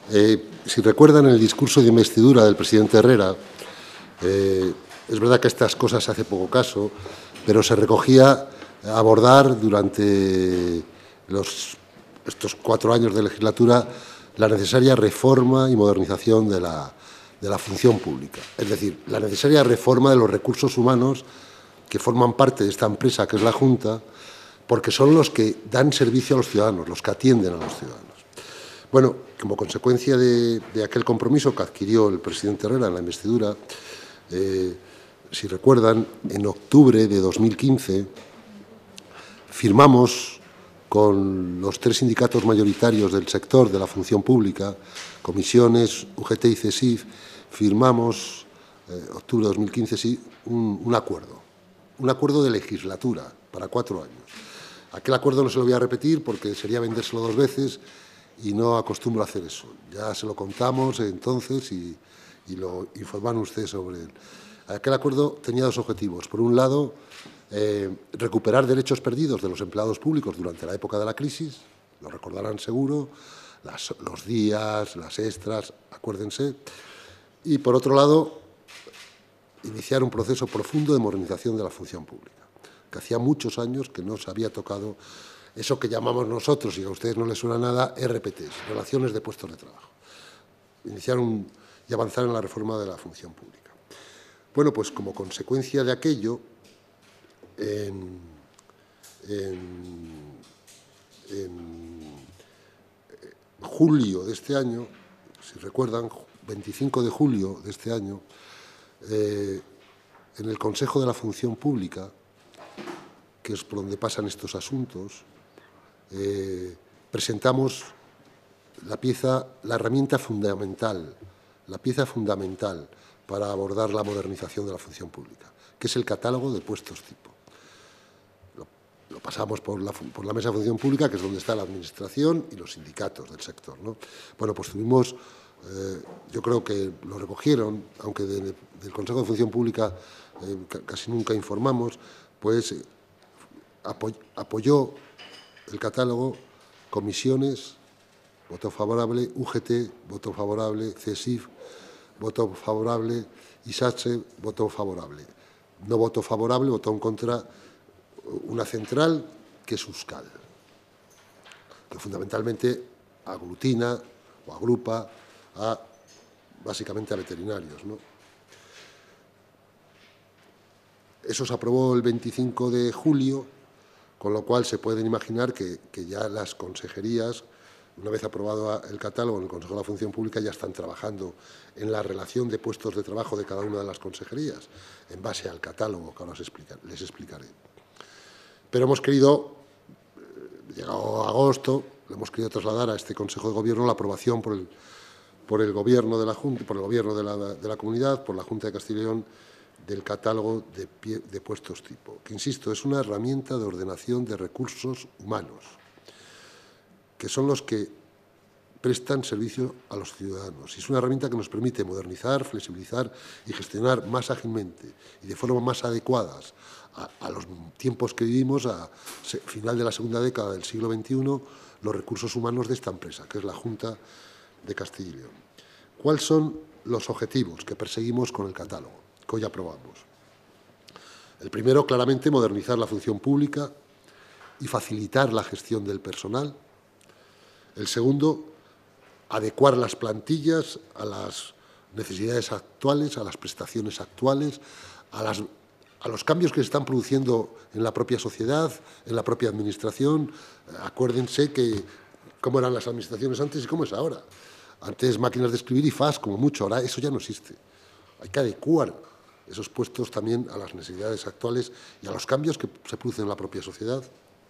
Si recuerdan el discurso de investidura del presidente Herrera, es verdad que estas cosas se hace poco caso, pero se recogía abordar durante estos 4 años de legislatura la necesaria reforma y modernización de la función pública. Es decir, la necesaria reforma de los recursos humanos que forman parte de esta empresa, que es la Junta, porque son los que dan servicio a los ciudadanos, los que atienden a los ciudadanos. Bueno, como consecuencia de aquel compromiso que adquirió el presidente Herrera en la investidura, si recuerdan, en octubre de 2015 firmamos con los 3 sindicatos mayoritarios del sector de la función pública, Comisiones, UGT y CESIF, firmamos, octubre de 2015, sí, un acuerdo de legislatura para 4 años. Aquel acuerdo no se lo voy a repetir porque sería vendérselo 2 veces y no acostumbro a hacer eso. Ya se lo contamos entonces y lo informaron ustedes sobre él. Aquel acuerdo tenía 2 objetivos. Por un lado, recuperar derechos perdidos de los empleados públicos durante la época de la crisis, lo recordarán seguro, los días, las extras, acuérdense. Y, por otro lado, iniciar un proceso profundo de modernización de la función pública, que hacía muchos años que no se había tocado eso que llamamos nosotros, y a ustedes no les suena nada, RPTs, relaciones de puestos de trabajo. Iniciar y avanzar en la reforma de la función pública. Bueno, pues como consecuencia de aquello, en julio de este año, si recuerdan, 25 de julio de este año, en el Consejo de la Función Pública, que es por donde pasan estos asuntos, presentamos la herramienta fundamental, la pieza fundamental para abordar la modernización de la función pública, que es el catálogo de puestos tipo. Lo pasamos por la Mesa de Función Pública, que es donde está la Administración y los sindicatos del sector, ¿no? Bueno, pues tuvimos, yo creo que lo recogieron, aunque del Consejo de Función Pública casi nunca informamos, pues apoyó el catálogo Comisiones, voto favorable, UGT, voto favorable, CESIF, voto favorable, ISACHE, voto favorable. No voto favorable, votó en contra una central, que es Euskal, que fundamentalmente aglutina o agrupa básicamente a veterinarios, ¿no? Eso se aprobó el 25 de julio, con lo cual se pueden imaginar que ya las consejerías, una vez aprobado el catálogo en el Consejo de la Función Pública, ya están trabajando en la relación de puestos de trabajo de cada una de las consejerías, en base al catálogo que ahora les explicaré. Pero hemos querido, llegado agosto, le hemos querido trasladar a este Consejo de Gobierno la aprobación por el Gobierno de la Junta, por el Gobierno de la Comunidad, por la Junta de Castilla y León, del catálogo de puestos tipo, que, insisto, es una herramienta de ordenación de recursos humanos, que son los que prestan servicio a los ciudadanos. Y es una herramienta que nos permite modernizar, flexibilizar y gestionar más ágilmente y de forma más adecuadas a los tiempos que vivimos, a final de la segunda década del siglo XXI, los recursos humanos de esta empresa, que es la Junta de Castilla y León. ¿Cuáles son los objetivos que perseguimos con el catálogo que hoy aprobamos? El primero, claramente, modernizar la función pública y facilitar la gestión del personal. El segundo, adecuar las plantillas a las necesidades actuales, a las prestaciones actuales, a los cambios que se están produciendo en la propia sociedad, en la propia administración. Acuérdense cómo eran las administraciones antes y cómo es ahora. Antes máquinas de escribir y fax, como mucho, ahora eso ya no existe. Hay que adecuar esos puestos también a las necesidades actuales y a los cambios que se producen en la propia sociedad.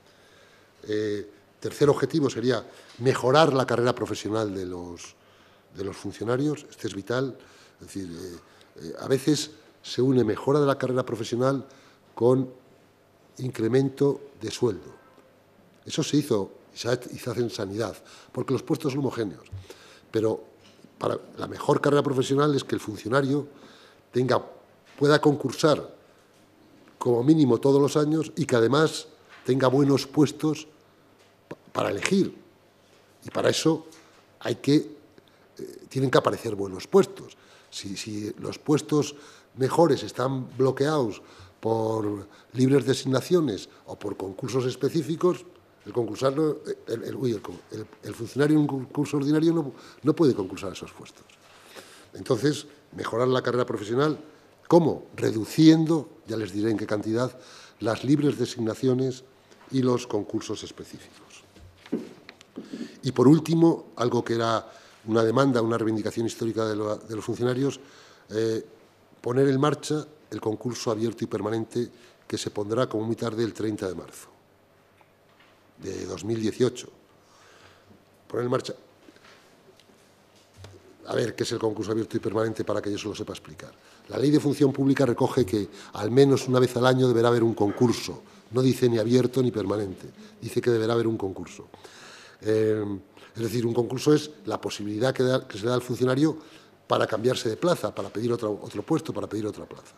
Tercer objetivo sería mejorar la carrera profesional de los funcionarios. Este es vital. Es decir, a veces se une mejora de la carrera profesional con incremento de sueldo. Eso se hizo y se hace en sanidad, porque los puestos son homogéneos. Pero para la mejor carrera profesional es que el funcionario pueda concursar como mínimo todos los años y que además tenga buenos puestos para elegir. Y para eso hay que tienen que aparecer buenos puestos. Si los puestos mejores están bloqueados por libres designaciones o por concursos específicos, el funcionario en un concurso ordinario no puede concursar esos puestos. Entonces, mejorar la carrera profesional, ¿cómo? Reduciendo, ya les diré en qué cantidad, las libres designaciones y los concursos específicos. Y por último, algo que era una demanda, una reivindicación histórica de los funcionarios, poner en marcha el concurso abierto y permanente que se pondrá como muy tarde el 30 de marzo de 2018. Poner en marcha... A ver, ¿qué es el concurso abierto y permanente para que yo se lo sepa explicar? La Ley de Función Pública recoge que al menos una vez al año deberá haber un concurso. No dice ni abierto ni permanente, dice que deberá haber un concurso. Es decir, un concurso es la posibilidad que se da al funcionario para cambiarse de plaza, para pedir otro puesto, para pedir otra plaza.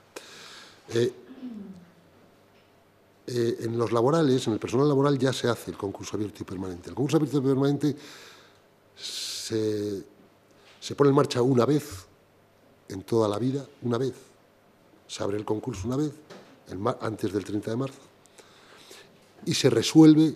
En los laborales, en el personal laboral, ya se hace el concurso abierto y permanente. El concurso abierto y permanente se pone en marcha una vez en toda la vida, una vez. Se abre el concurso una vez, antes del 30 de marzo, y se resuelve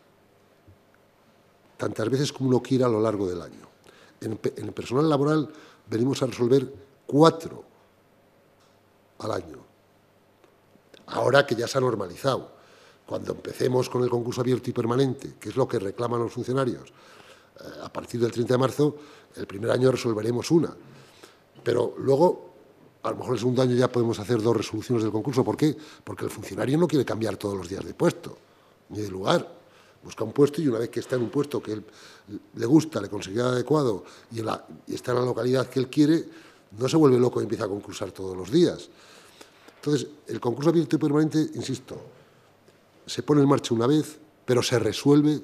tantas veces como uno quiera a lo largo del año. En el personal laboral venimos a resolver 4 al año. Ahora que ya se ha normalizado, cuando empecemos con el concurso abierto y permanente, que es lo que reclaman los funcionarios, a partir del 30 de marzo, el primer año resolveremos una. Pero luego, a lo mejor el segundo año ya podemos hacer 2 resoluciones del concurso. ¿Por qué? Porque el funcionario no quiere cambiar todos los días de puesto, ni de lugar. Busca un puesto y una vez que está en un puesto que él le gusta, le considera adecuado y está en la localidad que él quiere, no se vuelve loco y empieza a concursar todos los días. Entonces, el concurso abierto y permanente, insisto, se pone en marcha una vez, pero se resuelve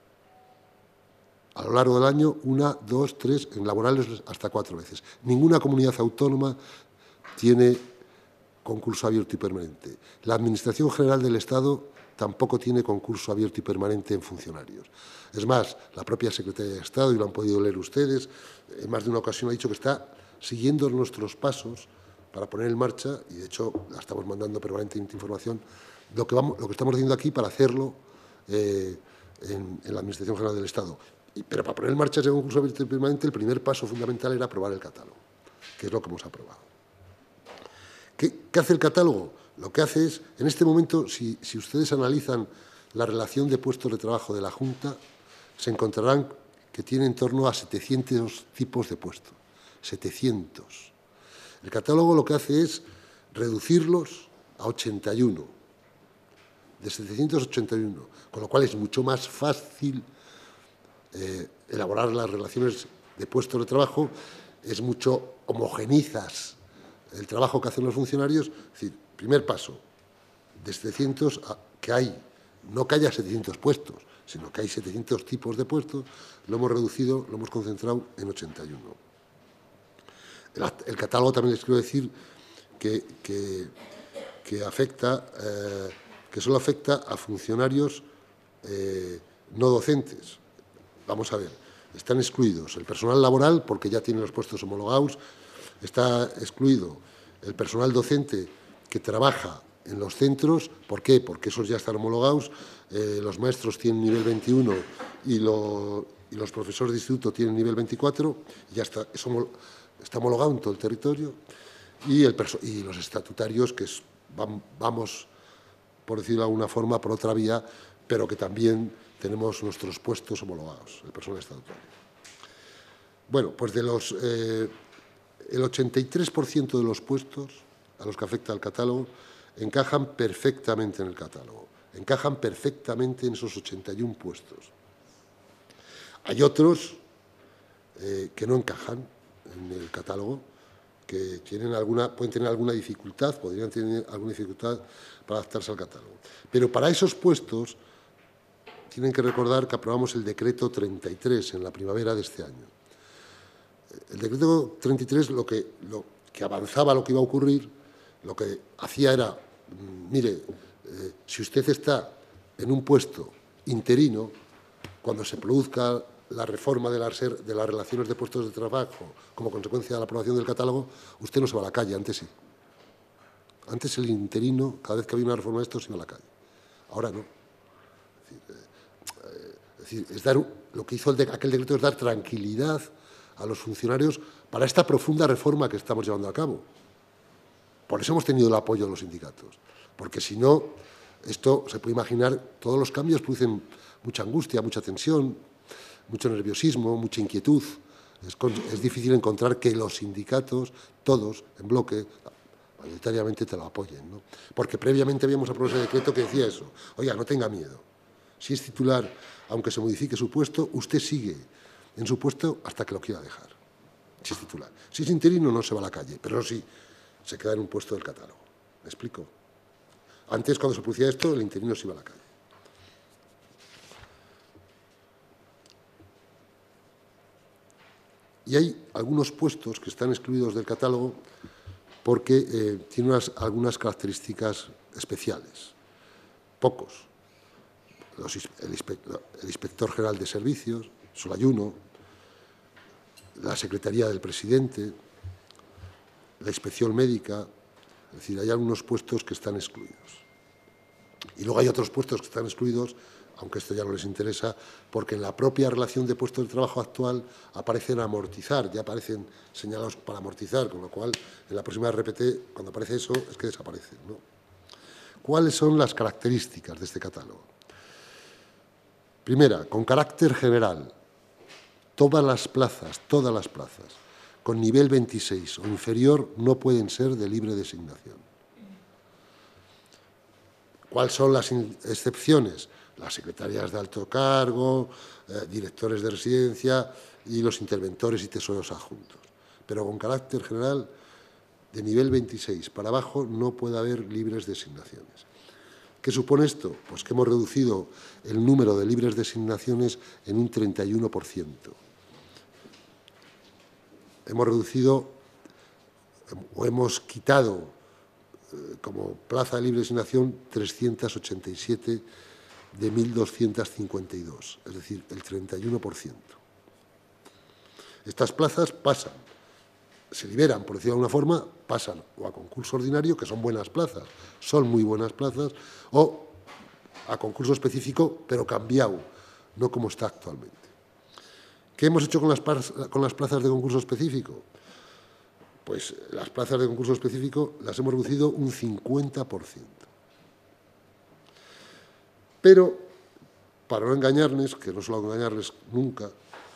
a lo largo del año 1, 2, 3, en laborales hasta 4 veces. Ninguna comunidad autónoma tiene concurso abierto y permanente. La Administración General del Estado tampoco tiene concurso abierto y permanente en funcionarios. Es más, la propia Secretaría de Estado, y lo han podido leer ustedes, en más de una ocasión ha dicho que está siguiendo nuestros pasos para poner en marcha, y de hecho la estamos mandando permanentemente información, lo que estamos haciendo aquí para hacerlo en la Administración General del Estado. Pero para poner en marcha ese concurso abierto y permanente, el primer paso fundamental era aprobar el catálogo, que es lo que hemos aprobado. ¿Qué hace el catálogo? Lo que hace es, en este momento, si ustedes analizan la relación de puestos de trabajo de la Junta, se encontrarán que tiene en torno a 700 tipos de puestos. 700. El catálogo lo que hace es reducirlos a 81. De 781. Con lo cual es mucho más fácil elaborar las relaciones de puestos de trabajo, es mucho homogenizas el trabajo que hacen los funcionarios. Es decir, primer paso, de 700 no que haya 700 puestos, sino que hay 700 tipos de puestos, lo hemos reducido, lo hemos concentrado en 81. El catálogo también les quiero decir que solo afecta a funcionarios no docentes. Vamos a ver, están excluidos el personal laboral, porque ya tiene los puestos homologados, está excluido el personal docente que trabaja en los centros. ¿Por qué? Porque esos ya están homologados, los maestros tienen nivel 21 y los profesores de instituto tienen nivel 24, ya está homologado en todo el territorio, y los estatutarios, que vamos, por decirlo de alguna forma, por otra vía, pero que también tenemos nuestros puestos homologados, el personal estatutario. Bueno, pues el 83% de los puestos a los que afecta el catálogo encajan perfectamente en el catálogo, encajan perfectamente en esos 81 puestos. Hay otros que no encajan en el catálogo, que pueden tener alguna dificultad, podrían tener alguna dificultad para adaptarse al catálogo. Pero para esos puestos tienen que recordar que aprobamos el decreto 33 en la primavera de este año. El decreto 33 lo que avanzaba lo que iba a ocurrir, lo que hacía era, mire, si usted está en un puesto interino, cuando se produzca la reforma de las relaciones de puestos de trabajo como consecuencia de la aprobación del catálogo, usted no se va a la calle, antes sí. Antes el interino, cada vez que había una reforma de esto, se iba a la calle. Ahora no. Es decir, lo que hizo aquel decreto es dar tranquilidad a los funcionarios para esta profunda reforma que estamos llevando a cabo. Por eso hemos tenido el apoyo de los sindicatos, porque si no, esto se puede imaginar, todos los cambios producen mucha angustia, mucha tensión, mucho nerviosismo, mucha inquietud. Es difícil encontrar que los sindicatos, todos, en bloque, mayoritariamente te lo apoyen, ¿no? Porque previamente habíamos aprobado ese decreto que decía eso. Oiga, no tenga miedo. Si es titular, aunque se modifique su puesto, usted sigue en su puesto hasta que lo quiera dejar, si es titular. Si es interino, no se va a la calle, pero sí, se queda en un puesto del catálogo. ¿Me explico? Antes, cuando se producía esto, el interino se iba a la calle. Y hay algunos puestos que están excluidos del catálogo porque tienen algunas características especiales. Pocos. El inspector general de servicios, solo hay uno, la secretaría del presidente, la inspección médica, es decir, hay algunos puestos que están excluidos. Y luego hay otros puestos que están excluidos, aunque esto ya no les interesa, porque en la propia relación de puestos de trabajo actual aparecen a amortizar, ya aparecen señalados para amortizar, con lo cual en la próxima RPT, cuando aparece eso, es que desaparecen, ¿no? ¿Cuáles son las características de este catálogo? Primera, con carácter general, todas las plazas con nivel 26 o inferior no pueden ser de libre designación. ¿Cuáles son las excepciones? Las secretarias de alto cargo, directores de residencia y los interventores y tesoreros adjuntos. Pero con carácter general, de nivel 26 para abajo no puede haber libres designaciones. ¿Qué supone esto? Pues que hemos reducido el número de libres designaciones en un 31%. Hemos reducido o hemos quitado como plaza de libre designación 387 de 1.252, es decir, el 31%. Estas plazas pasan, se liberan, por decirlo de alguna forma, pasan o a concurso ordinario, que son buenas plazas, son muy buenas plazas, o a concurso específico, pero cambiado, no como está actualmente. ¿Qué hemos hecho con las plazas de concurso específico? Pues las plazas de concurso específico las hemos reducido un 50%. Pero, para no engañarles, que no suelo engañarles nunca,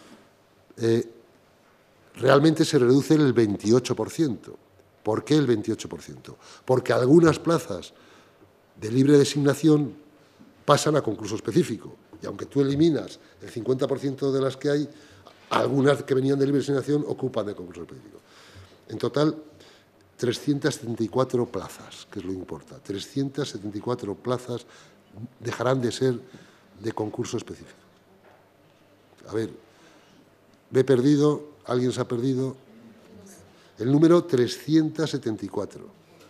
realmente se reduce el 28%. ¿Por qué el 28%? Porque algunas plazas de libre designación pasan a concurso específico. Y aunque tú eliminas el 50% de las que hay, algunas que venían de libre designación ocupan el concurso específico. En total, 374 plazas, que es lo que importa. 374 plazas dejarán de ser de concurso específico. A ver, me he perdido, alguien se ha perdido. El número 374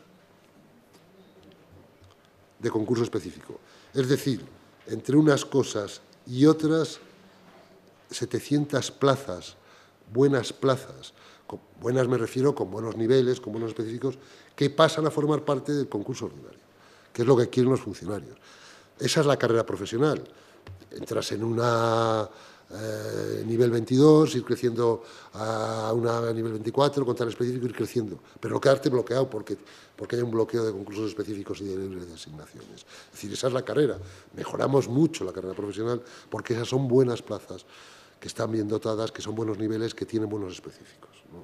de concurso específico. Es decir, entre unas cosas y otras, 700 plazas, buenas plazas, buenas me refiero con buenos niveles, con buenos específicos, que pasan a formar parte del concurso ordinario, que es lo que quieren los funcionarios. Esa es la carrera profesional. Entras en una nivel 22, ir creciendo a una nivel 24, con tal específico, ir creciendo. Pero no quedarte bloqueado porque hay un bloqueo de concursos específicos y de libres designaciones. Es decir, esa es la carrera. Mejoramos mucho la carrera profesional porque esas son buenas plazas, que están bien dotadas, que son buenos niveles, que tienen buenos específicos, ¿no?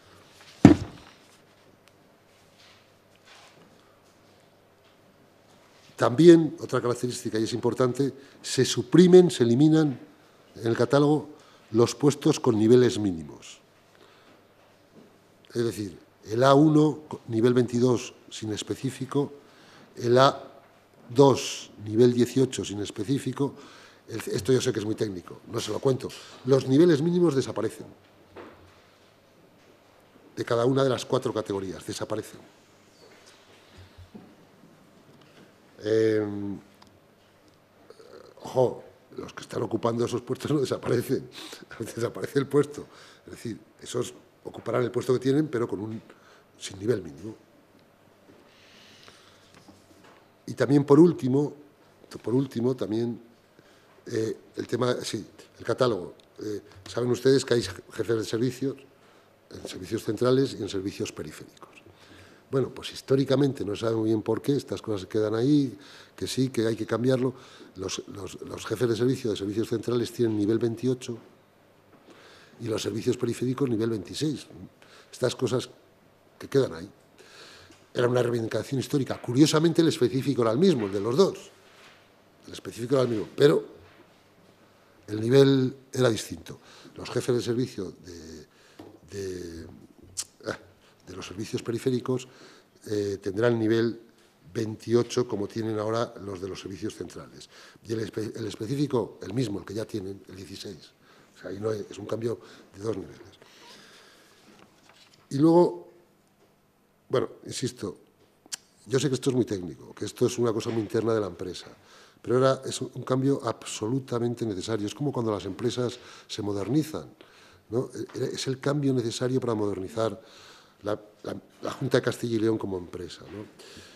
También, otra característica, y es importante, se suprimen, se eliminan en el catálogo los puestos con niveles mínimos. Es decir, el A1, nivel 22, sin específico, el A2, nivel 18, sin específico. Esto yo sé que es muy técnico, no se lo cuento. Los niveles mínimos desaparecen. De cada una de las 4 categorías, desaparecen. Ojo, los que están ocupando esos puestos no desaparecen, desaparece el puesto. Es decir, esos ocuparán el puesto que tienen, pero sin nivel mínimo. Y también, por último, también el tema, sí, el catálogo. Saben ustedes que hay jefes de servicios en servicios centrales y en servicios periféricos. Bueno, pues históricamente no se sabe muy bien por qué, estas cosas se quedan ahí, que sí, que hay que cambiarlo. Los jefes de servicios centrales tienen nivel 28 y los servicios periféricos nivel 26. Estas cosas que quedan ahí. Era una reivindicación histórica. Curiosamente, el específico era el mismo, el de los dos. El específico era el mismo, pero el nivel era distinto. Los jefes de servicio de los servicios periféricos tendrán nivel 28, como tienen ahora los de los servicios centrales. Y el específico, el mismo, el que ya tienen, el 16. O sea, ahí no es un cambio de 2 niveles. Y luego, bueno, insisto, yo sé que esto es muy técnico, que esto es una cosa muy interna de la empresa, pero ahora es un cambio absolutamente necesario. Es como cuando las empresas se modernizan, ¿no? Es el cambio necesario para modernizar la Junta de Castilla y León como empresa, ¿no?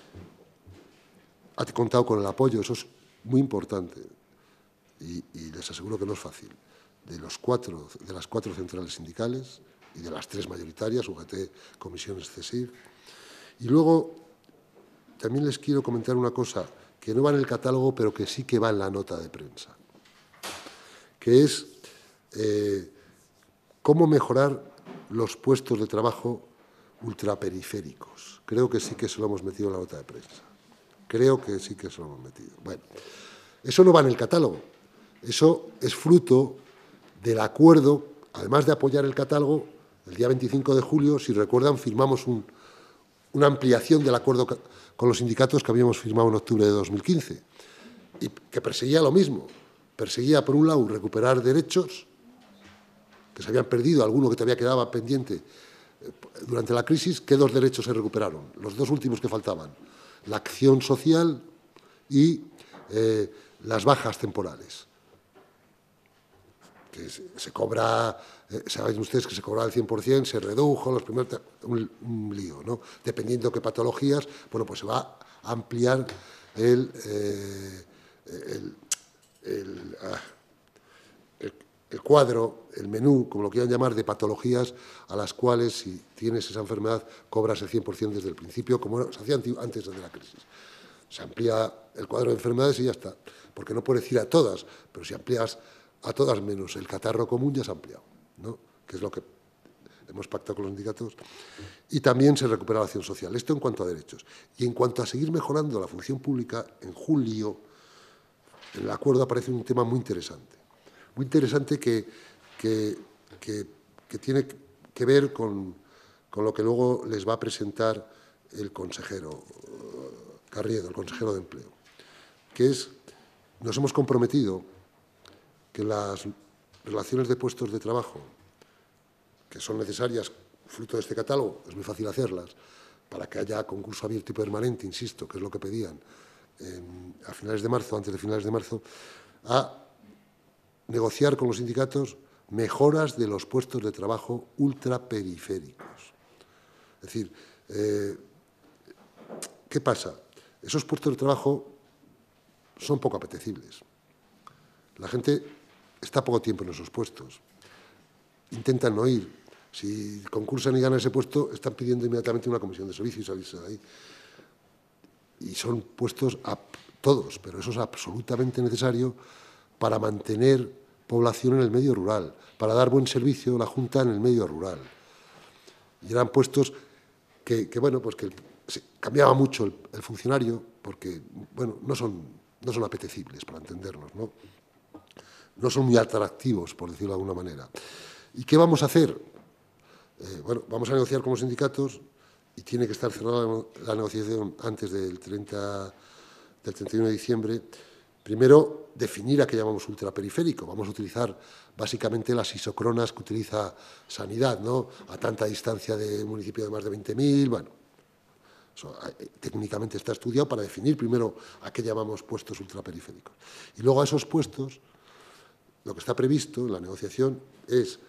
Ha contado con el apoyo, eso es muy importante, y les aseguro que no es fácil, de las 4 centrales sindicales y de las 3 mayoritarias, UGT, Comisiones, CESIF. Y luego también les quiero comentar una cosa que no va en el catálogo, pero que sí que va en la nota de prensa, que es cómo mejorar los puestos de trabajo ultraperiféricos. Creo que sí que se lo hemos metido en la nota de prensa. Creo que sí que se lo hemos metido. Bueno, eso no va en el catálogo. Eso es fruto del acuerdo, además de apoyar el catálogo, el día 25 de julio, si recuerdan, firmamos una ampliación del acuerdo con los sindicatos que habíamos firmado en octubre de 2015 y que perseguía lo mismo. Perseguía, por un lado, recuperar derechos que se habían perdido, alguno que todavía quedaba pendiente durante la crisis. ¿Qué 2 derechos se recuperaron? Los 2 últimos que faltaban, la acción social y las bajas temporales. Que se cobra, saben ustedes que se cobraba el 100%, se redujo, los primeros, un lío, ¿no? Dependiendo de qué patologías, bueno, pues se va a ampliar el cuadro, el menú, como lo quieran llamar, de patologías a las cuales, si tienes esa enfermedad, cobras el 100% desde el principio, como se hacía antes de la crisis. Se amplía el cuadro de enfermedades y ya está, porque no puedes ir a todas, pero si amplías a todas menos el catarro común, ya se ha ampliado, ¿no? Que es lo que hemos pactado con los sindicatos. Y también se recupera la acción social. Esto en cuanto a derechos. Y en cuanto a seguir mejorando la función pública, en julio, en el acuerdo aparece un tema muy interesante. Muy interesante que tiene que ver con lo que luego les va a presentar el consejero Carriedo, el consejero de Empleo, que es, nos hemos comprometido que las relaciones de puestos de trabajo, que son necesarias, fruto de este catálogo, es muy fácil hacerlas, para que haya concurso abierto y permanente, insisto, que es lo que pedían a finales de marzo, antes de finales de marzo, a negociar con los sindicatos mejoras de los puestos de trabajo ultraperiféricos. Es decir, ¿qué pasa? Esos puestos de trabajo son poco apetecibles. La gente está poco tiempo en esos puestos. Intentan no ir. Si concursan y ganan ese puesto, están pidiendo inmediatamente una comisión de servicio y salirse de ahí. Y son puestos a todos, pero eso es absolutamente necesario para mantener población en el medio rural, para dar buen servicio a la Junta en el medio rural. Y eran puestos que bueno, pues que cambiaba mucho el funcionario, porque, bueno, no son apetecibles, para entendernos, ¿no? No son muy atractivos, por decirlo de alguna manera. ¿Y qué vamos a hacer? Bueno, vamos a negociar con los sindicatos y tiene que estar cerrada la negociación antes del 31 de diciembre. Primero, definir a qué llamamos ultraperiférico. Vamos a utilizar básicamente las isocronas que utiliza Sanidad, ¿no? A tanta distancia de un municipio de más de 20.000, bueno. Eso, técnicamente está estudiado para definir primero a qué llamamos puestos ultraperiféricos. Y luego a esos puestos lo que está previsto en la negociación es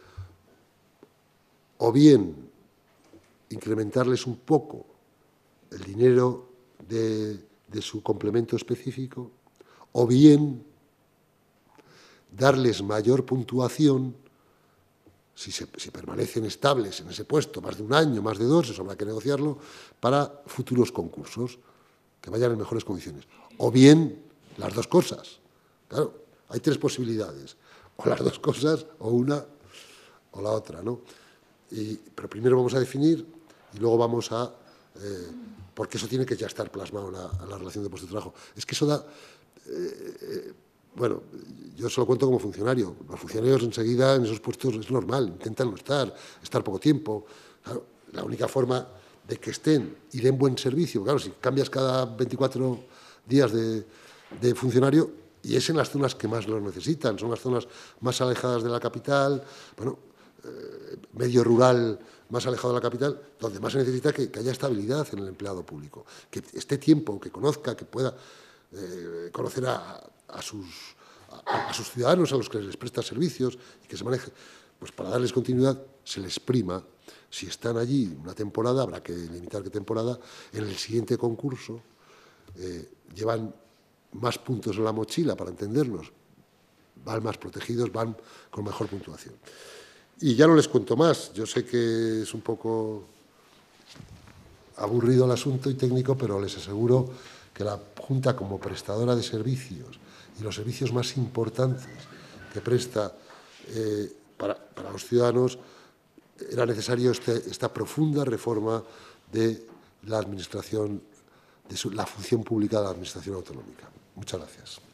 o bien incrementarles un poco el dinero de su complemento específico, o bien darles mayor puntuación si permanecen estables en ese puesto más de un año, más de 2, eso habrá que negociarlo, para futuros concursos, que vayan en mejores condiciones. O bien las dos cosas. Claro, hay 3 posibilidades, o las dos cosas, o una o la otra, ¿no? Pero primero vamos a definir y luego vamos a... porque eso tiene que ya estar plasmado en la relación de puesto de trabajo. Es que eso da... bueno, yo se lo cuento como funcionario. Los funcionarios enseguida en esos puestos es normal, intentan no estar poco tiempo. Claro, la única forma de que estén y den buen servicio, claro, si cambias cada 24 días de funcionario, y es en las zonas que más lo necesitan, son las zonas más alejadas de la capital, bueno, medio rural más alejado de la capital, donde más se necesita que haya estabilidad en el empleado público, que esté tiempo, que conozca, que pueda conocer a sus ciudadanos, a los que les presta servicios y que se maneje. Pues para darles continuidad se les prima. Si están allí una temporada, habrá que limitar qué temporada, en el siguiente concurso llevan más puntos en la mochila, para entendernos, van más protegidos, van con mejor puntuación. Y ya no les cuento más, yo sé que es un poco aburrido el asunto y técnico, pero les aseguro que la Junta, como prestadora de servicios, y los servicios más importantes que presta para los ciudadanos, era necesario esta profunda reforma de la administración, de la función pública de la administración autonómica. Muchas gracias.